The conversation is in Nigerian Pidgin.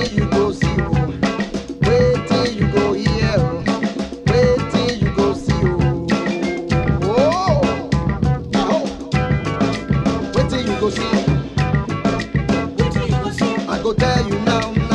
till you go see, oh. Wait till you go hear, oh. Wait till you go see, oh. Oh, oh. Wait till you go see. Wait till you go see. I go tell you now.